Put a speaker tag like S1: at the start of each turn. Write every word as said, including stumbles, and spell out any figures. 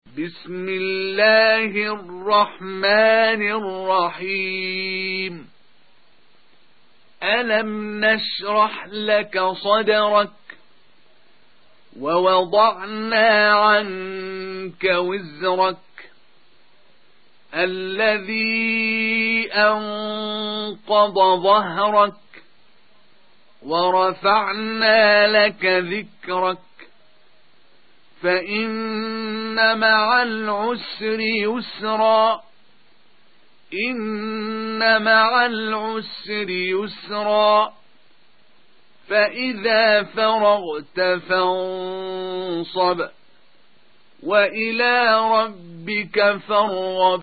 S1: بسم الله الرحمن الرحيم ألم نشرح لك صدرك ووضعنا عنك وزرك الذي أنقض ظهرك ورفعنا لك ذكرك فإن مع العسر يسرا إن مع العسر يسرا فإذا فرغت فانصب وإلى ربك فارغب